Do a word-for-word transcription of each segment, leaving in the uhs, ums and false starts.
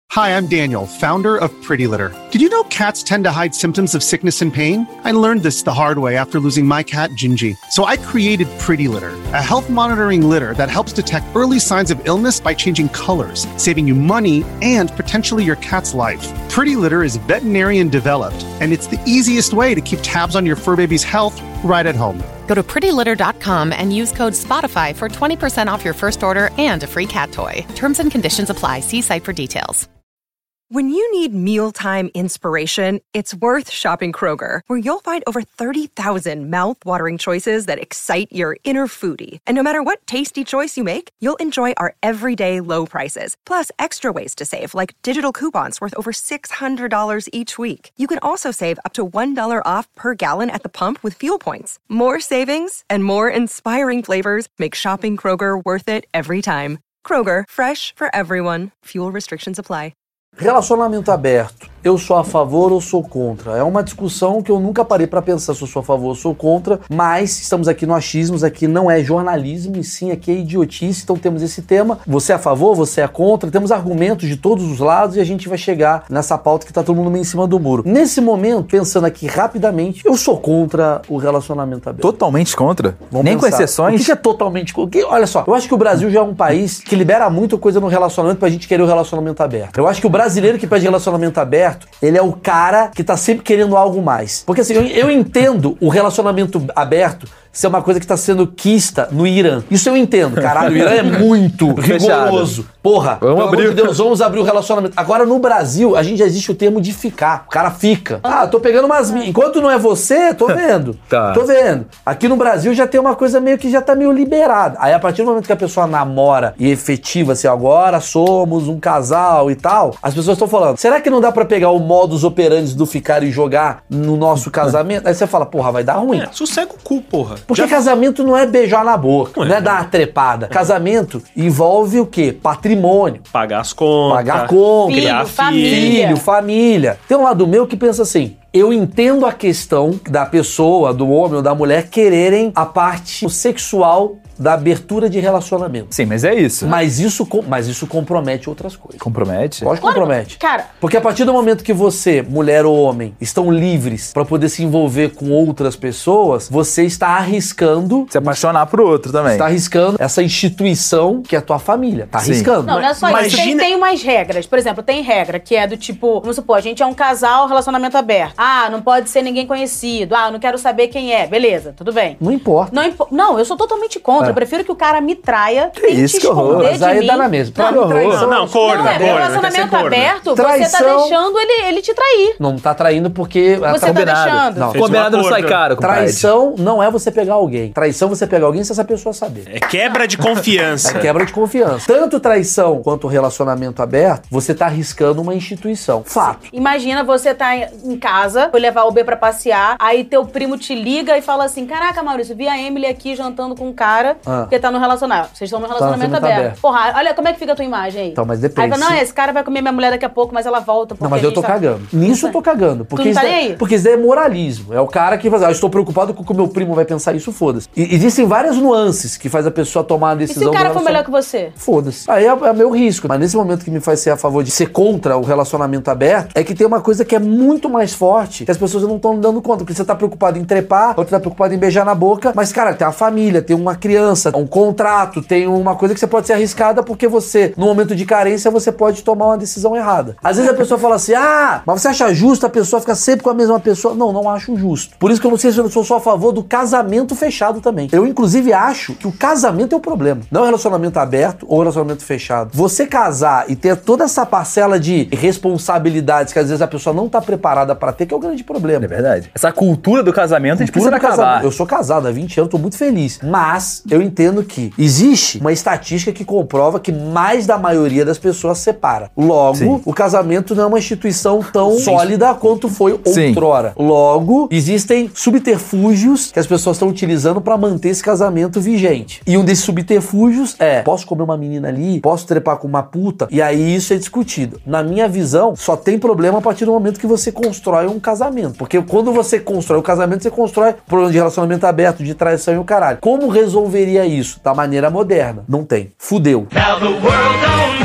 Hi, I'm Daniel, founder of Pretty Litter. Did you know cats tend to hide symptoms of sickness and pain? I learned this the hard way after losing my cat, Gingy. So I created Pretty Litter, a health monitoring litter that helps detect early signs of illness by changing colors, saving you money and potentially your cat's life. Pretty Litter is veterinarian developed, and it's the easiest way to keep tabs on your fur baby's health right at home. Go to pretty litter dot com and use code SPOTIFY for twenty percent off your first order and a free cat toy. Terms and conditions apply. See site for details. When you need mealtime inspiration, it's worth shopping Kroger, where you'll find over thirty thousand mouth-watering choices that excite your inner foodie. And no matter what tasty choice you make, you'll enjoy our everyday low prices, plus extra ways to save, like digital coupons worth over six hundred dollars each week. You can also save up to one dollar off per gallon at the pump with fuel points. More savings and more inspiring flavors make shopping Kroger worth it every time. Kroger, fresh for everyone. Fuel restrictions apply. Relacionamento aberto. Eu sou a favor ou sou contra? É uma discussão que eu nunca parei pra pensar se eu sou a favor ou sou contra, mas estamos aqui no achismos, aqui não é jornalismo e sim aqui é idiotice, então temos esse tema. Você é a favor, você é contra, temos argumentos de todos os lados e a gente vai chegar nessa pauta que tá todo mundo meio em cima do muro. Nesse momento, pensando aqui rapidamente, eu sou contra o relacionamento aberto. Totalmente contra? Vamos Nem pensar. com exceções? O que é totalmente contra? Olha só, eu acho que o Brasil já é um país que libera muita coisa no relacionamento pra gente querer o relacionamento aberto. Eu acho que o brasileiro que pede relacionamento aberto, ele é o cara que tá sempre querendo algo mais. Porque assim, eu, eu entendo o relacionamento aberto ser uma coisa que tá sendo quista no Irã. Isso eu entendo. Caralho, o Irã é muito rigoroso. Porra, vamos pelo abrir. amor de Deus, vamos abrir o relacionamento. Agora, no Brasil, a gente já existe o termo de ficar. O cara fica. Ah, tô pegando umas... mi- Enquanto não é você, tô vendo. Tá. Tô vendo. Aqui no Brasil já tem uma coisa meio que já tá meio liberada. Aí, a partir do momento que a pessoa namora e efetiva, assim, agora somos um casal e tal, as pessoas estão falando, será que não dá pra pegar o modus operandi do ficar e jogar no nosso casamento? Aí você fala, porra, vai dar ruim. É, sossega o cu, porra. Porque Já- casamento não é beijar na boca, Ué. não é dar uma trepada. Casamento envolve o quê? Patrimônio, Pagar as contas. pagar conta, Criar Filho, família. filho, família. Tem um lado meu que pensa assim, eu entendo a questão da pessoa, do homem ou da mulher quererem a parte sexual da abertura de relacionamento. Sim, mas é isso. Mas isso, com- mas isso compromete outras coisas. Compromete? Lógico que compromete. Cara, Porque a partir do momento que você, mulher ou homem, estão livres pra poder se envolver com outras pessoas, você está arriscando, Se apaixonar pro outro também. está arriscando essa instituição que é a tua família. Tá Sim. arriscando. não, não é só Mas isso. Tem, imagina- tem umas regras. Por exemplo, tem regra que é do tipo, vamos supor, a gente é um casal, relacionamento aberto. Ah, não pode ser ninguém conhecido. Ah, não quero saber quem é. Beleza, tudo bem. Não importa. Não, impo- não, eu sou totalmente contra. É. Eu prefiro que o cara me traia, tente isso, que horror. esconder Mas de aí mim. dá na mesma. Pra Não, mim, traição- Não, não, corno, não, é, corno, relacionamento tem que ser corno. aberto, você tá Traição- deixando ele, ele te trair. Não tá traindo porque... Você tá Combinado. deixando. Não. Fez um Combinado não sai acordo. caro, compadre. Traição não é você pegar alguém. Traição é você pegar alguém se essa pessoa saber. É quebra de confiança. É quebra de confiança. Tanto traição quanto relacionamento aberto, você tá arriscando uma instituição. Fato. Imagina você tá em casa, foi levar o B pra passear, aí teu primo te liga e fala assim, caraca, Maurício, vi a Emily aqui jantando com um cara Ah. que tá no relacionamento. Vocês estão no relacionamento relacionamento aberto. aberto. Porra, olha como é que fica a tua imagem aí. Então, mas depende. Aí fala, não, Se- esse cara vai comer minha mulher daqui a pouco, mas ela volta. Não, porque mas a eu gente tô tá- cagando. Nisso eu tô cagando. Porque não tá isso nem daí- aí? porque isso daí é moralismo. É o cara que faz, ah, eu estou preocupado com o que o meu primo vai pensar isso, foda-se. E existem várias nuances que faz a pessoa tomar a E decisão. se o cara do for melhor que relacionamento. você? Foda-se. Aí é, é meu risco. Mas nesse momento que me faz ser a favor de ser contra o relacionamento aberto, é que tem uma coisa que é muito mais forte, que as pessoas não estão dando conta. Porque você tá preocupado em trepar, outra tá preocupado em beijar na boca, mas, cara, tem uma família, tem uma criança, um contrato, tem uma coisa que você pode ser arriscada porque você, no momento de carência, você pode tomar uma decisão errada. Às vezes a pessoa fala assim, ah, mas você acha justo a pessoa ficar sempre com a mesma pessoa? Não, não acho justo. Por isso que eu não sei se eu sou só a favor do casamento fechado também. Eu, inclusive, acho que o casamento é o problema. Não é o relacionamento aberto ou relacionamento fechado. Você casar e ter toda essa parcela de responsabilidades que às vezes a pessoa não tá preparada pra ter, que é o grande problema. É verdade. Essa cultura do casamento a gente Cultura precisa do acabar. casamento. Eu sou casado há vinte anos, tô muito feliz. Mas eu entendo que existe uma estatística que comprova que mais da maioria das pessoas separa. Logo, Sim. o casamento não é uma instituição tão sólida quanto foi Sim. outrora. Logo, existem subterfúgios que as pessoas estão utilizando pra manter esse casamento vigente. E um desses subterfúgios é, posso comer uma menina ali? Posso trepar com uma puta? E aí isso é discutido. Na minha visão, só tem problema a partir do momento que você constrói um casamento. Porque quando você constrói o casamento, você constrói problema de relacionamento aberto, de traição e o caralho. Como resolveria isso? Da maneira moderna? Não tem. Fudeu.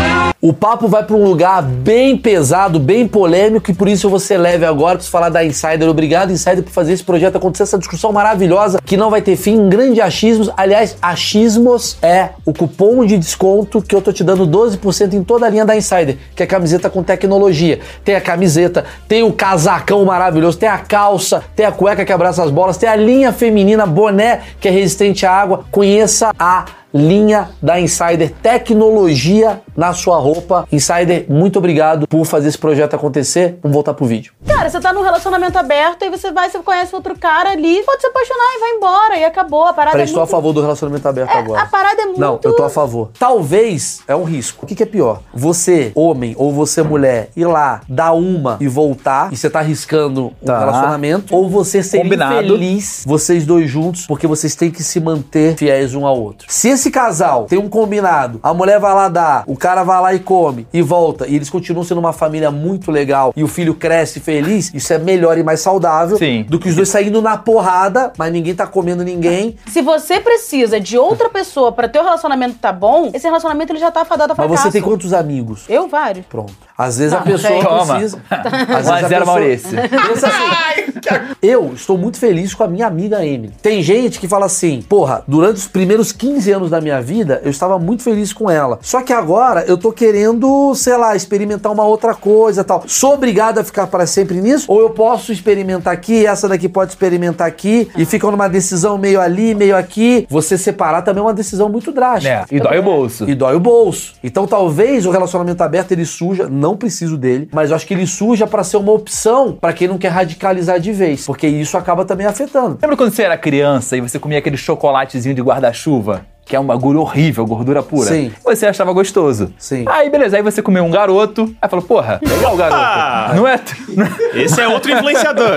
O papo vai pra um lugar bem pesado, bem polêmico, e por isso eu vou ser leve agora, preciso falar da Insider. Obrigado, Insider, por fazer esse projeto acontecer, essa discussão maravilhosa, que não vai ter fim, um grande achismos. Aliás, achismos é o cupom de desconto que eu tô te dando doze por cento em toda a linha da Insider, que é camiseta com tecnologia. Tem a camiseta, tem o casacão maravilhoso, tem a calça, tem a cueca que abraça as bolas, tem a linha feminina, boné que é resistente à água. Conheça a linha da Insider, tecnologia na sua roupa. Insider, muito obrigado por fazer esse projeto acontecer. Vamos voltar pro vídeo. Cara, você tá num relacionamento aberto e você vai, você conhece outro cara ali, pode se apaixonar e vai embora e acabou. A parada Peraí, é estou muito... a favor do relacionamento aberto É, agora. a parada é muito... Não, eu tô a favor. Talvez é um risco. O que, que é pior? Você, homem, ou você, mulher, ir lá, dar uma e voltar, e você tá arriscando um Tá. relacionamento, ou você ser Combinado. infeliz, vocês dois juntos, porque vocês têm que se manter fiéis um ao outro. Se esse casal tem um combinado, a mulher vai lá dar, o cara vai lá e come, e volta, e eles continuam sendo uma família muito legal, e o filho cresce feliz, isso é melhor e mais saudável Sim. do que os dois saindo na porrada, mas ninguém tá comendo ninguém. Se você precisa de outra pessoa pra ter o relacionamento tá bom, esse relacionamento ele já tá fadado a Mas fracasso. você tem quantos amigos? Eu, vários. Pronto. Às vezes Não, a pessoa toma. precisa. Às um vezes a zero, pessoa- Maurício. Pensa assim. Eu estou muito feliz com a minha amiga Emily. Tem gente que fala assim, porra, durante os primeiros quinze anos da minha vida, eu estava muito feliz com ela. Só que agora eu tô querendo, sei lá, experimentar uma outra coisa e tal. Sou obrigado a ficar para sempre nisso? Ou eu posso experimentar aqui, essa daqui pode experimentar aqui, e fica numa decisão meio ali, meio aqui. Você separar também é uma decisão muito drástica. É, e dói o bolso. E dói o bolso. Então talvez o relacionamento aberto ele surja, não preciso dele, mas eu acho que ele surja pra ser uma opção pra quem não quer radicalizar de vez, porque isso acaba também afetando. Lembra quando você era criança e você comia aquele chocolatezinho de guarda-chuva? Que é um bagulho horrível, gordura pura. Sim. Você achava gostoso. Sim. Aí, beleza. Aí você comeu um garoto. Aí falou, porra, legal o garoto. Ah. Não é... não é- Esse é outro influenciador.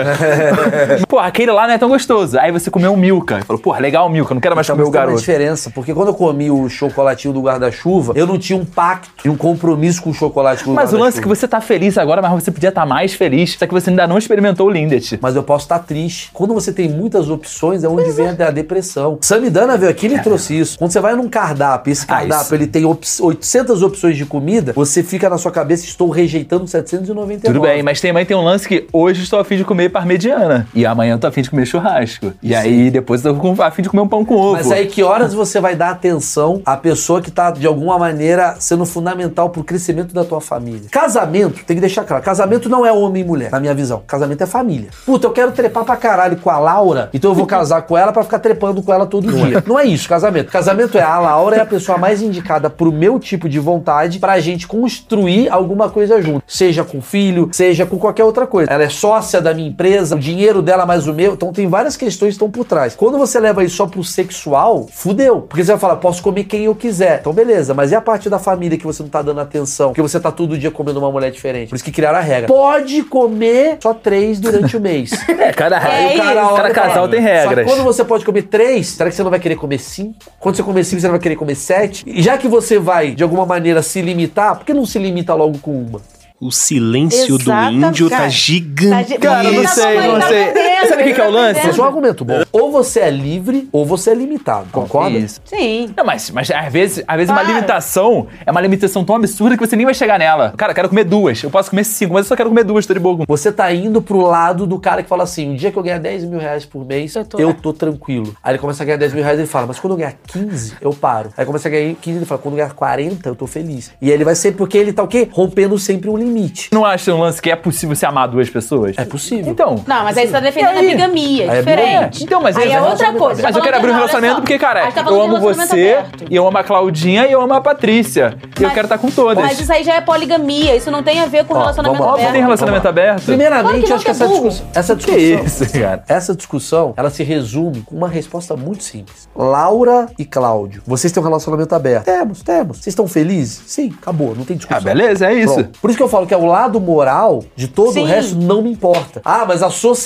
Porra, aquele lá não é tão gostoso. Aí você comeu um Milka. Falou, porra, legal o Milka, eu não quero mais Então, comer mas o tem uma garoto. diferença, porque quando eu comi o chocolatinho do guarda-chuva, eu não tinha um pacto e um compromisso com o chocolate do Mas o guarda-chuva. lance é que você tá feliz agora, mas você podia estar mais feliz. Só que você ainda não experimentou o Lindt. Mas eu posso estar triste. Quando você tem muitas opções, é onde vem a depressão. Samidana veio aqui e me trouxe isso. Quando você vai num cardápio, esse Ah, cardápio isso. ele tem op- oitocentas opções de comida, você fica na sua cabeça, estou rejeitando setecentos e noventa e nove. Tudo bem, mas também tem um lance que hoje estou a fim de comer parmegiana. E amanhã eu tô a fim de comer churrasco. E aí depois eu tô com- a fim de comer um pão com ovo. Mas aí que horas você vai dar atenção à pessoa que tá, de alguma maneira, sendo fundamental pro crescimento da tua família? Casamento, tem que deixar claro, casamento não é homem e mulher, na minha visão. Casamento é família. Puta, eu quero trepar pra caralho com a Laura, então eu vou casar com ela pra ficar trepando com ela todo dia. Não é isso, casamento. Casamento é a Laura é a pessoa mais indicada pro meu tipo de vontade pra gente construir alguma coisa junto. Seja com filho, seja com qualquer outra coisa. Ela é sócia da minha empresa, o dinheiro dela mais o meu, então tem várias questões que estão por trás. Quando você leva isso só pro sexual, fudeu. Porque você vai falar, posso comer quem eu quiser. Então beleza, mas e a parte da família que você não tá dando atenção? Que você tá todo dia comendo uma mulher diferente. Por isso que criaram a regra. Pode comer só três durante o mês. É, cada, É aí o cara, isso. cada olha e casal fala, tem Só regras. que quando você pode comer três, será que você não vai querer comer cinco? Quando você comer cinco, você não vai querer comer sete? E já que você vai, de alguma maneira, se limitar, por que não se limita logo com uma? O silêncio Exatamente. do índio tá Cara, gigante. Cara, eu não Tá sei, bom, não tá sei. entendendo, Sabe o que que é o tá lance? entendendo. Esse é um argumento bom. Ou você é livre, ou você é limitado. Concorda? Isso. Sim. Não, mas, mas às vezes, às vezes uma Para. limitação é uma limitação tão absurda que você nem vai chegar nela. Cara, eu quero comer duas. Eu posso comer cinco, mas eu só quero comer duas, tô de boa. Você tá indo pro lado do cara que fala assim, o dia que eu ganhar dez mil reais por mês, eu Eu tô, tô- tranquilo. Aí ele começa a ganhar dez mil reais e ele fala, mas quando eu ganhar quinze, eu paro. Aí começa a ganhar quinze, ele fala, quando eu ganhar quarenta, eu tô feliz. E aí ele vai sempre, porque ele tá o quê? Rompendo sempre um limite. Não acha um lance que é possível você amar duas pessoas? É possível. Então. Não, mas aí você tá defendendo E aí? a bigamia, é Aí é diferente. Então, mas aí é é outra relacionamento coisa. Mas eu quero abrir um relacionamento porque, cara, eu amo você, e eu amo a Claudinha, e eu amo a Patrícia. E eu Mas- quero estar com todas. Mas isso aí já é poligamia, isso não tem a ver com Ó, relacionamento vamos lá. Óbvio que tem aberto. relacionamento aberto. Primeiramente, Claro que eu acho que não, essa que é burro. discussão, essa Que discussão, isso, cara? essa discussão, ela se resume com uma resposta muito simples. Laura e Cláudio, vocês têm um relacionamento aberto? Temos, temos. Vocês estão felizes? Sim, acabou, não tem discussão. Ah, beleza, é isso. Pronto. Por isso que eu falo que é o lado moral de todo Sim. o resto não me importa. Ah, mas a sociedade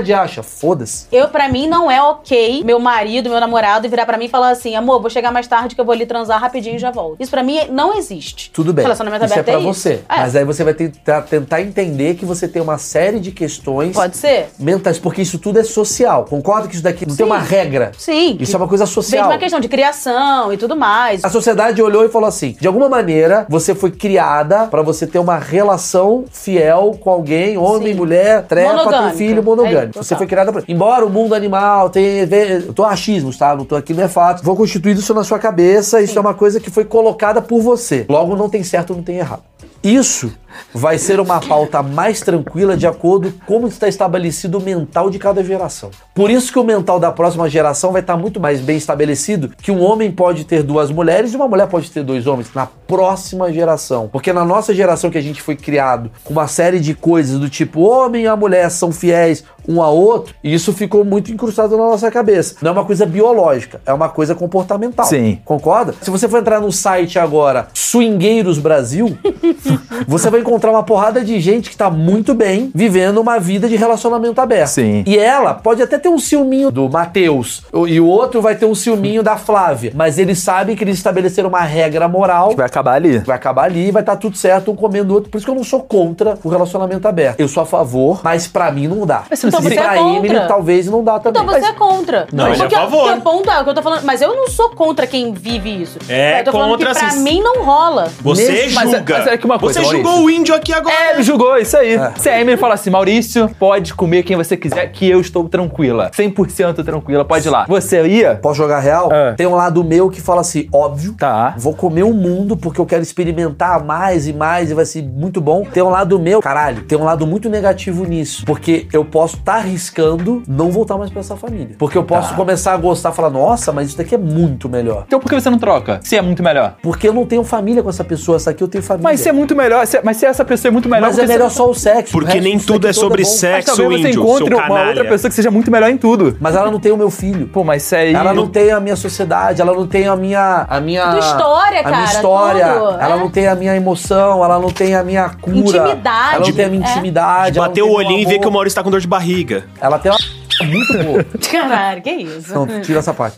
sociedade acha. Foda-se. Eu, pra mim, não é ok meu marido, meu namorado virar pra mim e falar assim, amor, vou chegar mais tarde que eu vou ali transar rapidinho e já volto. Isso pra mim não existe. Tudo bem. Relacionamento isso aberto é pra é você. isso. É. Mas aí você vai tentar, tentar entender que você tem uma série de questões Pode ser? mentais, porque isso tudo é social. Concorda que isso daqui não Sim. tem uma regra? Sim. Isso é uma coisa Vem de social. uma questão de criação e tudo mais. A sociedade olhou e falou assim, de alguma maneira, você foi criada pra você ter uma relação fiel com alguém, homem, Sim. mulher, trepa, ter Monogâmica. filho, monogâmico. É, você total. foi criada pra... Embora o mundo animal tenha... Eu tô achismos, tá? Não tô aqui, não é fato. Vou constituir isso na sua cabeça, isso Sim. é uma coisa que foi colocada por você. Logo, não tem certo, não tem errado. Isso vai ser uma pauta mais tranquila de acordo com como está estabelecido o mental de cada geração. Por isso que o mental da próxima geração vai estar muito mais bem estabelecido que um homem pode ter duas mulheres e uma mulher pode ter dois homens na próxima geração. Porque na nossa geração que a gente foi criado com uma série de coisas do tipo homem e a mulher são fiéis um ao outro, e isso ficou muito incrustado na nossa cabeça. Não é uma coisa biológica, é uma coisa comportamental. Sim. Concorda? Se você for entrar no site agora, Swingueiros Brasil, você vai encontrar uma porrada de gente que tá muito bem vivendo uma vida de relacionamento aberto. Sim. E ela pode até ter um ciúminho do Matheus, e o outro vai ter um ciúminho da Flávia, mas eles sabem que eles estabeleceram uma regra moral, Vai acabar ali. vai acabar ali e vai estar tudo certo, um comendo o outro. Por isso que eu não sou contra o relacionamento aberto. Eu sou a favor, mas pra mim não dá. Mas você não Então se E você é pra contra. Emily talvez não dá também. Então você é contra. Não, ele é a porque, favor. Porque o ponto é o que eu tô falando. Mas eu não sou contra quem vive isso. É, eu tô falando contra, que pra assim, mim não rola. Você Nesse- Mas é- julga. mas é que uma coisa, Você Maurício. julgou o índio aqui agora. É, ele julgou, isso aí. Se a Emily fala assim, Maurício, pode comer quem você quiser, que eu estou tranquila. cem por cento tranquila, pode ir lá. Você ia? Posso jogar real? É. Tem um lado meu que fala assim, óbvio, Tá. vou comer o mundo porque eu quero experimentar mais e mais e vai ser muito bom. Tem um lado meu, caralho, tem um lado muito negativo nisso, porque eu posso estar arriscando não voltar mais pra essa família. Porque eu posso Tá. começar a gostar, falar, nossa, mas isso daqui é muito melhor. Então por que você não troca? Se é muito melhor. Porque eu não tenho família com essa pessoa, essa aqui eu tenho família. Mas se é muito melhor, se- mas se essa pessoa é muito melhor... Mas é porque melhor você- só o sexo. o Porque resto nem disso tudo aqui é sobre bom. Mas sexo, talvez você índio, encontre seu uma canalha. outra pessoa que seja muito melhor em tudo. Mas ela não tem o meu filho. Pô, mas isso aí... Ela não tem a minha sociedade, ela não tem a minha... A minha Tua história, a minha cara, história. tudo, Ela é. não tem a minha emoção, ela não tem a minha cura. Intimidade. Ela não tem a minha É. intimidade. ela não Bateu tem o meu olhinho e vê amor. que o Maurício tá com dor de barriga. Ela tem uma muito boa. Caralho, que isso? Não, tira essa parte.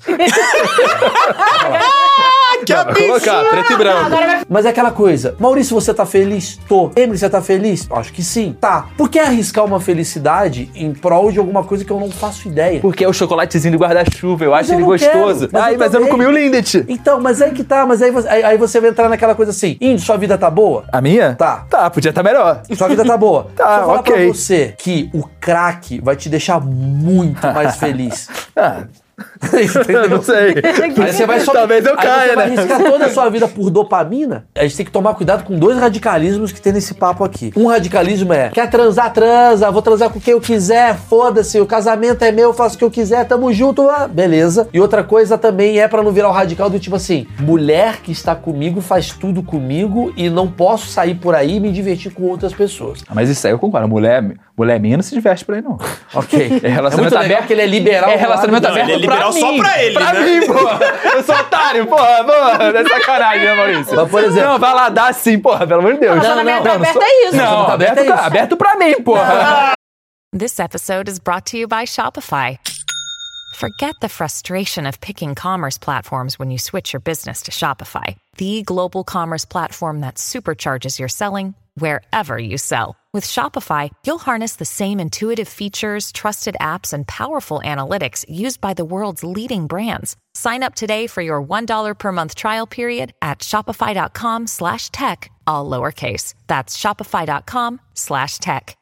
Que Vai colocar, preto e branco. Agora vai... Mas é aquela coisa, Maurício, você tá feliz? Tô. Emily, você tá feliz? Acho que sim. Tá. Por que arriscar uma felicidade em prol de alguma coisa que eu não faço ideia? Porque é o chocolatezinho do guarda-chuva, eu acho eu ele não gostoso. quero, mas Ai, eu mas eu não também. comi o Lindt. Então, mas aí que tá, mas aí, você- aí, aí você vai entrar naquela coisa assim, Índio, sua vida tá boa? A minha? Tá. Tá, podia estar melhor. Sua vida tá boa. Tá, Se eu falar ok. pra você que o crack vai te deixar muito mais feliz. Ah, Entendeu? eu não sei. Aí você vai só. Talvez eu aí caia, você vai né? arriscar toda a sua vida por dopamina. A gente tem que tomar cuidado com dois radicalismos que tem nesse papo aqui. Um radicalismo é: quer transar, transa, vou transar com quem eu quiser, foda-se, o casamento é meu, eu faço o que eu quiser, tamo junto, ah, beleza. E outra coisa também é pra não virar o radical do tipo assim: mulher que está comigo faz tudo comigo e não posso sair por aí e me divertir com outras pessoas. Mas isso aí eu concordo. Mulher, mulher minha não se diverte por aí, não. Ok. É relacionamento muito legal aberto. que ele é liberal. É do relacionamento lado- Não, aberto ele é liberal pra só mim. pra ele, Pra né? mim, porra. Eu sou otário, porra, porra. É sacanagem, né, Maurício? Mas, por exemplo- Não, vai lá dar sim, porra, pelo amor de Deus. Relacionamento não, aberto sou- é isso. Não, Relacionamento aberto, aberto é isso. aberto pra mim, porra. This episode is brought to you by Shopify. Forget the frustration of picking commerce platforms when you switch your business to Shopify, the global commerce platform that supercharges your selling wherever you sell. With Shopify, you'll harness the same intuitive features, trusted apps, and powerful analytics used by the world's leading brands. Sign up today for your one dollar per month trial period at shopify.com slash tech, all lowercase. That's shopify.com slash tech.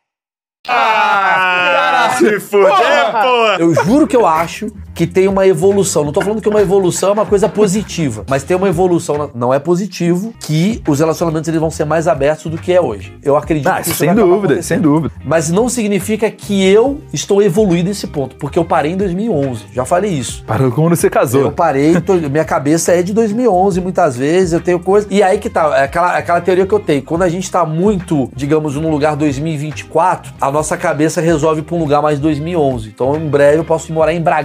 Ah, se fuder, pô. Eu juro que eu acho que tem uma evolução. Não tô falando que uma evolução é uma coisa positiva, mas tem uma evolução, na- não é positivo, que os relacionamentos eles vão ser mais abertos do que é hoje. Eu acredito Ah, que isso sem vai acabar dúvida, acontecendo. sem dúvida. Mas não significa que eu estou evoluído nesse ponto, porque eu parei em dois mil e onze. Já falei isso. Parou quando você casou. Eu parei, tô- minha cabeça é de dois mil e onze muitas vezes, eu tenho coisa... E aí que tá, é aquela, aquela teoria que eu tenho. Quando a gente tá muito, digamos, num lugar dois mil e vinte e quatro, a nossa cabeça resolve pra um lugar mais dois mil e onze. Então, em breve, eu posso ir morar em Bragança Paulista.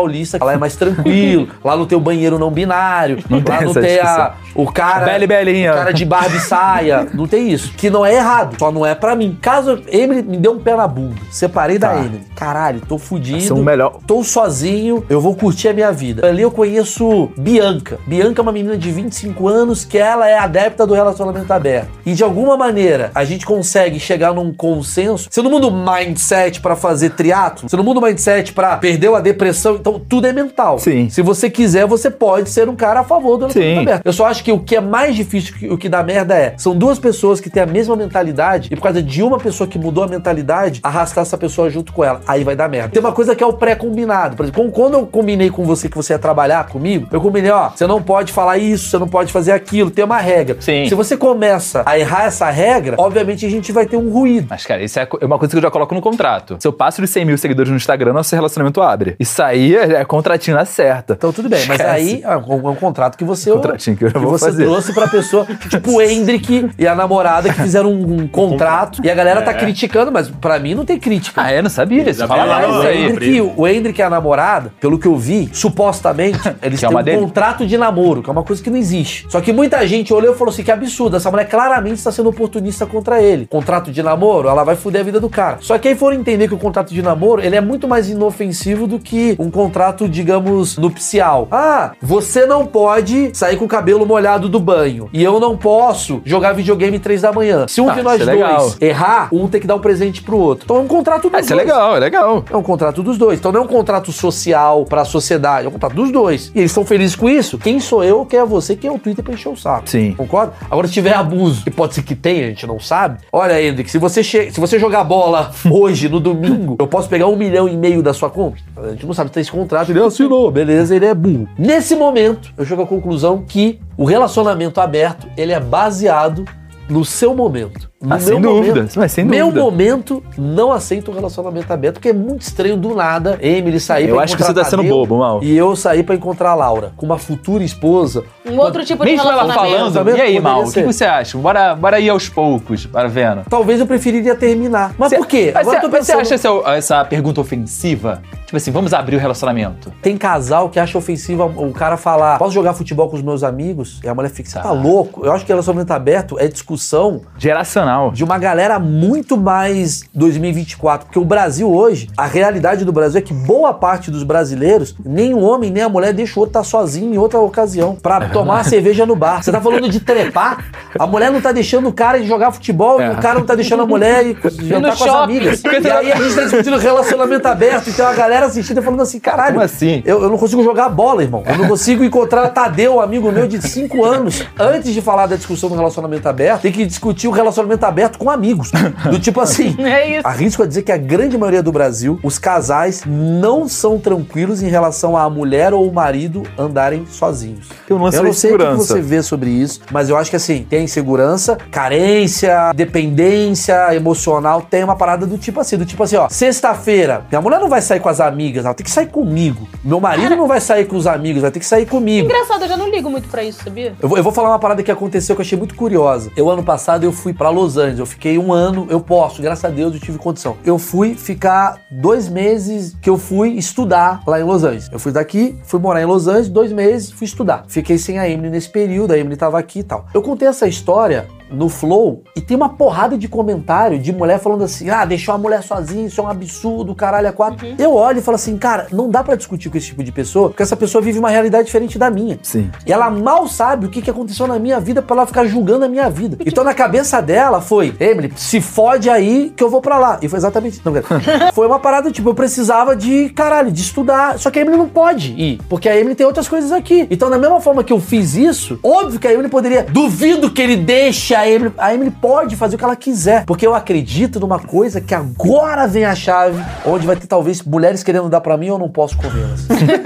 Paulista, lá é mais tranquilo, lá não tem o banheiro não binário, Não lá tem não essa tem a, discussão. o cara, Bela e belinha. o cara de barba e saia, não tem isso. Que não é errado, só não é pra mim. Caso Emily me deu um pé na bunda, separei Tá. da Emily, caralho, tô fudido, Vai ser o melhor. tô sozinho, eu vou curtir a minha vida. Ali eu conheço Bianca. Bianca é uma menina de vinte e cinco anos que ela é adepta do relacionamento aberto. E de alguma maneira a gente consegue chegar num consenso. Você não muda o mindset pra fazer triatlo, você não muda o mindset pra perder a depressão, então tudo é mental. Sim. Se você quiser, você pode ser um cara a favor do relacionamento Sim. aberto. Eu só acho que o que é mais difícil, o que dá merda é, são duas pessoas que têm a mesma mentalidade e por causa de uma pessoa que mudou a mentalidade, arrastar essa pessoa junto com ela. Aí vai dar merda. Tem uma coisa que é o pré-combinado. Por exemplo, quando eu combinei com você que você ia trabalhar comigo, eu combinei, ó, você não pode falar isso, você não pode fazer aquilo, tem uma regra. Sim. Se você começa a errar essa regra, obviamente a gente vai ter um ruído. Mas, cara, isso é co- é uma coisa que eu já coloco no contrato. Se eu passo dos cem mil seguidores no Instagram, nosso relacionamento abre. Isso aí é, é contratinho na certa. Então tudo bem, mas Esquece. aí é um, é um contrato que você, Contratinho que eu vou você fazer. trouxe pra pessoa, tipo o Hendrick e a namorada que fizeram um, um contrato e a galera tá criticando, mas pra mim não tem crítica. Ah, é? Não sabia disso. Fala Isabela, mais não, isso O aí. Hendrick, o Hendrick e a namorada, pelo que eu vi, supostamente, eles Que é têm uma um dele. contrato de namoro, que é uma coisa que não existe. Só que muita gente olhou e falou assim, que absurdo, essa mulher claramente está sendo oportunista contra ele. Contrato de namoro, ela vai foder a vida do cara. Só que aí foram entender que o contrato de namoro, ele é muito mais inofensivo do que um contrato, digamos, nupcial. Ah, você não pode sair com o cabelo molhado do banho. E eu não posso jogar videogame três da manhã. Se um Ah, de nós isso é dois legal. errar, um tem que dar um presente pro outro. Então é um contrato dos Ah, isso é dois. legal, é legal. É um contrato dos dois. Então não é um contrato social pra sociedade, é um contrato dos dois. E eles estão felizes com isso? Quem sou eu, quem é você, quem é o Twitter pra encher o saco. Sim. Concorda? Agora, se tiver abuso, que pode ser que tenha, a gente não sabe. Olha, Hendrick, se você, che... se você jogar bola hoje, no domingo, eu posso pegar um milhão e meio da sua conta? A gente não sabe se tem esse contrato. Ele assinou. Beleza, ele é burro. Nesse momento, eu chego à conclusão que o relacionamento aberto, ele é baseado no seu momento. No Ah, sem dúvida. Mas sem meu dúvida. momento, não aceito um relacionamento aberto, porque é muito estranho do nada Emily sair Eu pra acho que encontrar você tá sendo Tadeu bobo, Mal. e eu sair pra encontrar a Laura, com uma futura esposa. Um outro tipo de Mesmo ela relacionamento. falando, Também e aí, poderia Mal, o que ser. que você acha? Bora, bora ir aos poucos, bora vendo. Talvez eu preferiria terminar. Mas Cê- por quê? Mas Agora você, eu tô mas você pensando... acha essa, essa pergunta ofensiva? Tipo assim, vamos abrir o relacionamento. Tem casal que acha ofensivo o cara falar, posso jogar futebol com os meus amigos? E a mulher fica, você tá louco? Eu acho que relacionamento aberto é discussão Geracional. de uma galera muito mais dois mil e vinte e quatro, porque o Brasil hoje, a realidade do Brasil é que boa parte dos brasileiros, nem o homem nem a mulher deixa o outro estar sozinho em outra ocasião pra tomar uma cerveja no bar. Você tá falando de trepar? A mulher não tá deixando o cara ir jogar futebol e o cara não tá deixando a mulher ir jantar com as shopping. amigas. E aí a gente tá discutindo relacionamento aberto e tem uma galera assistindo e falando assim, caralho, Como assim? Eu, eu não consigo jogar bola, irmão. Eu não consigo encontrar Tadeu, um amigo meu de cinco anos. Antes de falar da discussão do relacionamento aberto, tem que discutir o relacionamento aberto com amigos. Do tipo assim, É isso. arrisco a dizer que a grande maioria do Brasil, os casais não são tranquilos em relação à mulher ou o marido andarem sozinhos. Tem um lance Eu da não sei o que insegurança. você vê sobre isso, mas eu acho que assim, tem insegurança, carência, dependência emocional, tem uma parada do tipo assim, do tipo assim, ó, sexta-feira, minha mulher não vai sair com as amigas, ela tem que sair comigo. Meu marido não vai sair com os amigos, vai ter que sair comigo. Engraçado, eu já não ligo muito pra isso, sabia? Eu vou, eu vou falar uma parada que aconteceu que eu achei muito curiosa. Eu, ano passado, eu fui pra Los Angeles. Eu fiquei um ano, eu posso, graças a Deus, eu tive condição. Eu fui ficar dois meses que eu fui estudar lá em Los Angeles. Eu fui daqui, fui morar em Los Angeles, dois meses, fui estudar. Fiquei sem a Emily nesse período, a Emily tava aqui e tal. Eu contei essa história no Flow e tem uma porrada de comentário de mulher falando assim, ah, deixou a mulher sozinha, isso é um absurdo, caralho, é quatro. Uhum. Eu olho e falo assim, cara, não dá pra discutir com esse tipo de pessoa, porque essa pessoa vive uma realidade diferente da minha. Sim. E ela mal sabe o que, que aconteceu na minha vida pra ela ficar julgando a minha vida. Então na cabeça dela foi, Emily, se fode aí que eu vou pra lá. E foi exatamente isso. Não, cara. Foi uma parada, tipo, eu precisava de, caralho, de estudar. Só que a Emily não pode ir, porque a Emily tem outras coisas aqui. Então da mesma forma que eu fiz isso, óbvio que a Emily poderia, duvido que ele deixe a Emily, a Emily pode fazer o que ela quiser, porque eu acredito numa coisa que agora vem a chave, onde vai ter talvez mulheres querendo dar pra mim e eu não posso comê-las.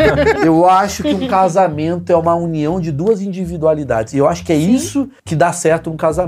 Eu acho que um casamento é uma união de duas individualidades, e eu acho que é isso que dá certo num casamento.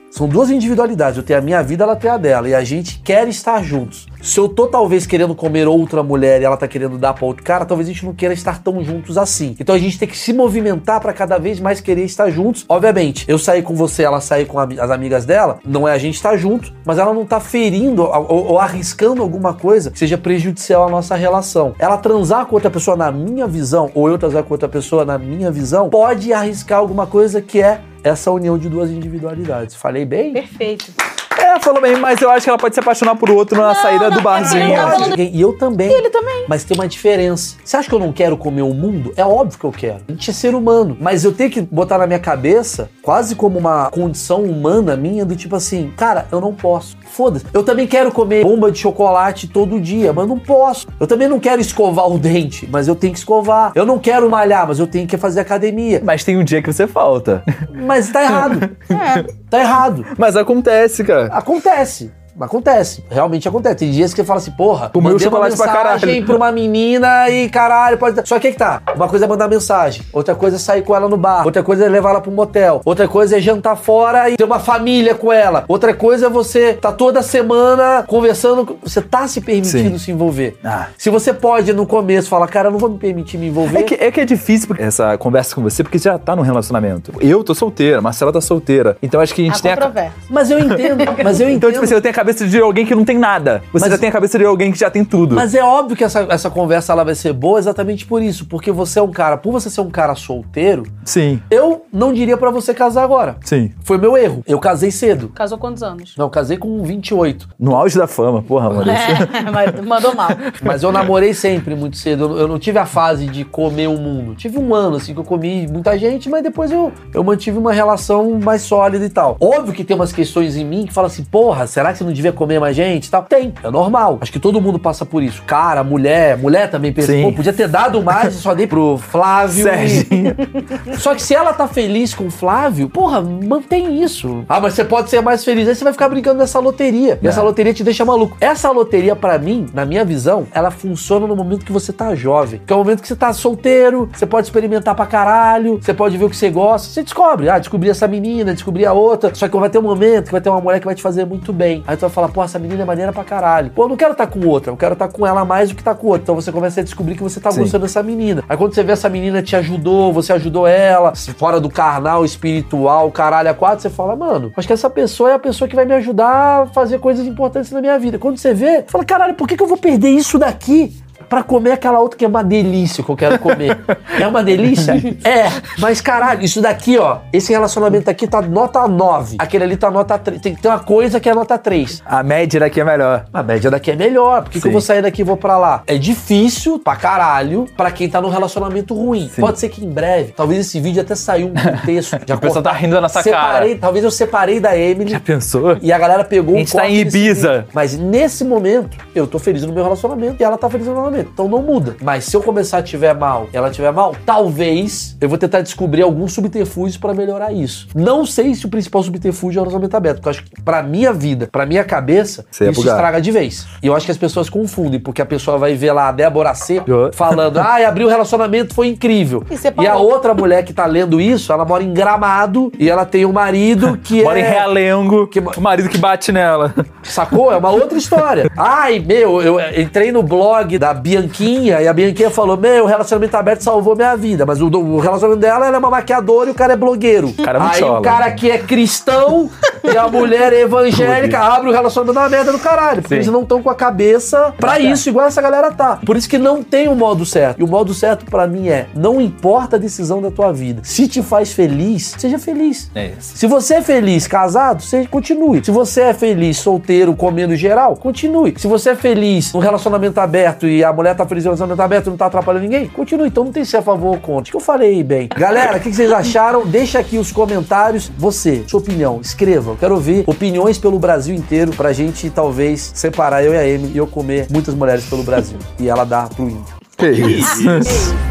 São duas individualidades. Eu tenho a minha vida, ela tem a dela. E a gente quer estar juntos. Se eu tô talvez querendo comer outra mulher e ela tá querendo dar pra outro cara, talvez a gente não queira estar tão juntos assim. Então a gente tem que se movimentar pra cada vez mais querer estar juntos. Obviamente, eu sair com você, ela sair com as amigas dela, não é a gente estar junto, mas ela não tá ferindo ou, ou arriscando alguma coisa que seja prejudicial à nossa relação. Ela transar com outra pessoa, na minha visão, ou eu transar com outra pessoa, na minha visão, pode arriscar alguma coisa que é essa união de duas individualidades. Falei bem? Perfeito. É, falou bem, mas eu acho que ela pode se apaixonar por outro na Não, saída não, do barzinho. é falando- E eu também. E ele também. Mas tem uma diferença. Você acha que eu não quero comer o mundo? É óbvio que eu quero. A gente é ser humano. Mas eu tenho que botar na minha cabeça, quase como uma condição humana minha, do tipo assim, cara, eu não posso. Foda-se. Eu também quero comer bomba de chocolate todo dia, mas não posso. Eu também não quero escovar o dente, mas eu tenho que escovar. Eu não quero malhar, mas eu tenho que fazer academia. Mas tem um dia que você falta. Mas tá errado. É. Tá errado. Mas acontece, cara. Acontece. Acontece, realmente acontece. Tem dias que você fala assim, porra, Comeu mandei uma chocolate pra mensagem caralho. pra uma menina e caralho, pode... Só que aí que tá, uma coisa é mandar mensagem, outra coisa é sair com ela no bar, outra coisa é levar ela pra um motel, outra coisa é jantar fora e ter uma família com ela, outra coisa é você tá toda semana conversando, você tá se permitindo Sim. se envolver. Ah. Se você pode no começo falar, cara, eu não vou me permitir me envolver. É que, é que é difícil porque- essa conversa com você, porque você já tá num relacionamento. Eu tô solteira, Marcela tá solteira. Então acho que a gente Há tem a... controvérsia. Mas eu entendo, mas eu entendo. Então, tipo assim, eu tenho a cabeça de alguém que não tem nada. Você Mas- já tem a cabeça de alguém que já tem tudo. Mas é óbvio que essa, essa conversa ela vai ser boa exatamente por isso, porque você é um cara, por você ser um cara solteiro, Sim, eu não diria pra você casar agora. sim. Foi meu erro. Eu casei cedo. Casou quantos anos? Não, eu casei com vinte e oito. No auge da fama, porra, amor. É, mas mandou mal. Mas eu namorei sempre muito cedo. Eu, eu não tive a fase de comer o mundo. Tive um ano, assim, que eu comi muita gente, mas depois eu, eu mantive uma relação mais sólida e tal. Óbvio que tem umas questões em mim que falam assim, porra, será que você não devia comer mais gente e tal? Tem, é normal. Acho que todo mundo passa por isso. Cara, mulher, mulher também pensa, Sim. pô, podia ter dado mais, eu só dei pro Flávio. Serginho. E... Só que se ela tá feliz com o Flávio, porra, mantém isso. Ah, mas você pode ser mais feliz. Aí você vai ficar brincando nessa loteria. E essa loteria te deixa maluco. Essa loteria, pra mim, na minha visão, ela funciona no momento que você tá jovem. Que é o momento que você tá solteiro, você pode experimentar pra caralho, você pode ver o que você gosta, você descobre. Ah, descobri essa menina, descobri a outra. Só que vai ter um momento que vai ter uma mulher que vai te fazer muito bem. Aí tu vai falar, pô, essa menina é maneira pra caralho. Pô, eu não quero estar com outra, eu quero estar com ela mais do que tá com outra. Então você começa a descobrir que você tá Sim. gostando dessa menina. Aí quando você vê essa menina te ajudou, você ajudou ela, fora do carnal, espiritual, caralho, a quatro, você fala, mano, acho que essa pessoa é a pessoa que vai me ajudar a fazer coisas importantes na minha vida. Quando você vê, você fala, caralho, por que que eu vou perder isso daqui pra comer aquela outra que é uma delícia que eu quero comer? É uma delícia? É, mas caralho, isso daqui, ó, esse relacionamento aqui tá nota nove, aquele ali tá nota três, tem que ter uma coisa que é nota três. A média daqui é melhor. A média daqui é melhor, por que que eu Sim. vou sair daqui e vou pra lá? É difícil pra caralho pra quem tá num relacionamento ruim. Sim. Pode ser que em breve, talvez esse vídeo até saiu um contexto. A pessoa tá rindo da nossa separei, cara. Talvez eu separei da Emily Já pensou? e a galera pegou A gente um tá em corte desse Ibiza. vídeo. Mas nesse momento, eu tô feliz no meu relacionamento e ela tá feliz no meu relacionamento. Então não muda. Mas se eu começar a tiver mal e ela tiver mal, talvez eu vou tentar descobrir alguns subterfúgios pra melhorar isso. Não sei se o principal subterfúgio é o relacionamento aberto, porque eu acho que pra minha vida, pra minha cabeça, Você ia isso bugar. estraga de vez. E eu acho que as pessoas confundem, porque a pessoa vai ver lá a Débora C Eu- falando, ah, abriu o relacionamento, foi incrível. E separou. E a outra mulher que tá lendo isso, ela mora em Gramado e ela tem um marido que Mora é... em Realengo, Que- o marido que bate nela. Sacou? É uma outra história. Ai, meu, eu entrei no blog da Bianquinha e a Bianquinha falou, meu, o relacionamento aberto salvou minha vida. Mas o, o relacionamento dela, ela é uma maquiadora e o cara é blogueiro. cara é muito Aí chola. o cara que é cristão e a mulher é evangélica abre o relacionamento na merda do caralho. Porque Sim. eles não estão com a cabeça pra isso, igual essa galera tá. Por isso que não tem o modo certo. E o modo certo pra mim é, não importa a decisão da tua vida. Se te faz feliz, seja feliz. É isso. Se você é feliz casado, você continue. Se você é feliz solteiro, comendo geral, continue. Se você é feliz num relacionamento aberto e a mulher tá feliz no relacionamento aberto e não tá atrapalhando ninguém, continue. Então não tem se é a favor ou contra. Acho que eu falei bem. Galera, o que que vocês acharam? Deixa aqui os comentários. Você, sua opinião, escreva. Eu quero ouvir opiniões pelo Brasil inteiro pra gente talvez separar eu e a Amy e eu comer muitas mulheres pelo Brasil. E ela dar pro índio. Que isso?